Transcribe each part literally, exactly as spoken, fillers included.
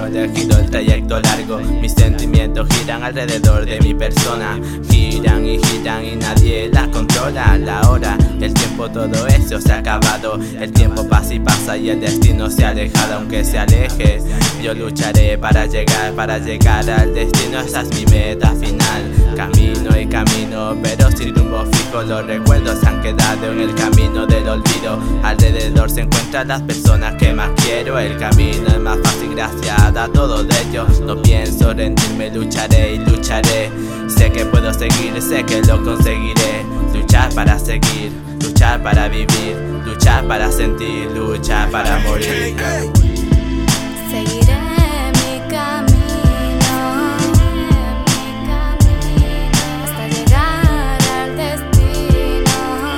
camino elegido, el trayecto largo. Mis sentimientos giran alrededor de mi persona, giran y giran y nadie las controla. La hora, el tiempo, todo eso se ha acabado. El tiempo pasa y pasa y el destino se ha alejado. Aunque se aleje, yo lucharé para llegar, para llegar al destino. Esa es mi meta final. Camino y camino, pero sin rumbo fijo. Los recuerdos se han quedado en el camino del olvido. Alrededor se encuentran las personas que más quiero. El camino es más fácil gracias a todos ellos. No pienso rendirme, lucharé y lucharé. Sé que puedo seguir, sé que lo conseguiré. Luchar para seguir, luchar para vivir, luchar para sentir, luchar para morir. Seguiré mi camino, mi camino, hasta llegar al destino.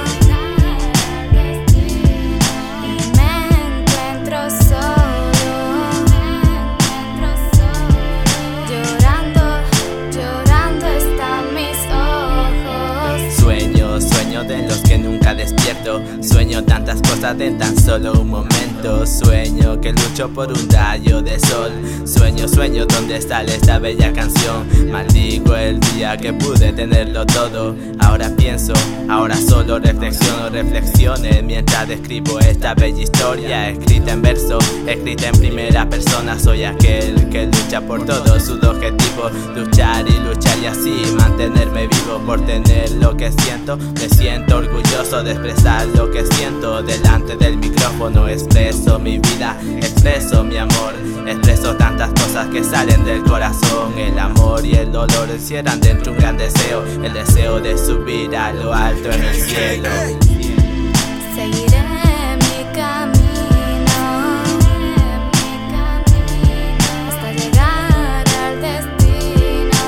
Y me encuentro solo, me encuentro solo. Llorando, llorando están mis ojos. Sueño, sueño de los que nunca despierto. Sueño tantas cosas en tan solo un momento. Sueño que lucho por un rayo de sol. Sueño, sueño donde sale esta bella canción. Maldigo el día que pude tenerlo todo. Ahora pienso, ahora solo reflexiono, reflexiones mientras describo esta bella historia. Escrita en verso, escrita en primera persona. Soy aquel que lucha por todos sus objetivos. Luchar y luchar y así mantenerme vivo. Por tener lo que siento, me siento orgulloso de expresar lo que siento. Delante del micrófono expreso mi vida, expreso mi amor, expreso tantas cosas que salen del corazón. El amor y el dolor encierran dentro un gran deseo, el deseo de subir a lo alto en el cielo. Seguiré mi camino, mi camino, hasta llegar al destino.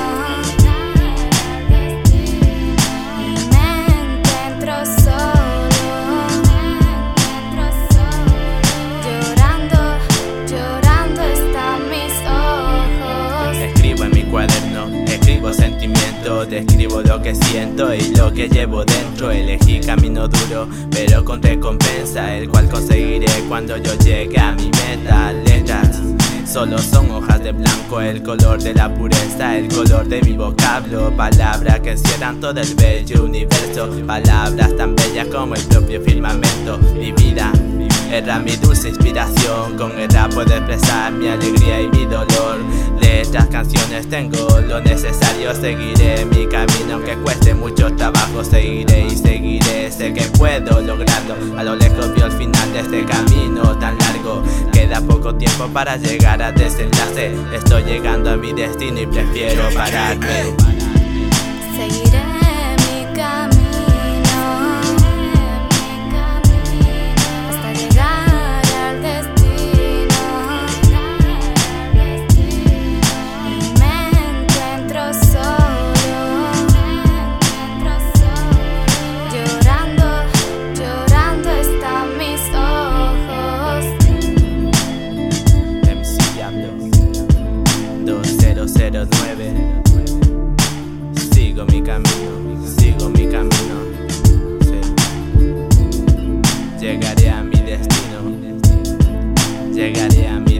Y me encuentro solo, me encuentro solo. Llorando, llorando están mis ojos. Escribo en mi cuaderno, escribo sentimientos, describo lo que siento y lo que llevo dentro. Elegí camino duro, pero con recompensa, el cual conseguiré cuando yo llegue a mi meta. Letras solo son hojas de blanco, el color de la pureza, el color de mi vocablo. Palabras que encierran todo el bello universo, palabras tan bellas como el propio firmamento. Mi vida era mi dulce inspiración, con ella puedo expresar mi alegría y mi dolor. Letras, canciones, tengo lo necesario. Seguiré mi camino aunque cueste mucho trabajo. Seguiré y seguiré, sé que puedo lograrlo. A lo lejos veo el final de este camino tan largo. Queda poco tiempo para llegar al desenlace. Estoy llegando a mi destino y prefiero pararme. Seguiré mi camino, mi camino, hasta llegar al destino. Y me encuentro solo, me encuentro solo. Llorando, llorando están mis ojos. M C Diablo dos cero cero nueve. Sigo mi camino, sigo mi camino, sí. Llegaré a mi destino, llegaré a mi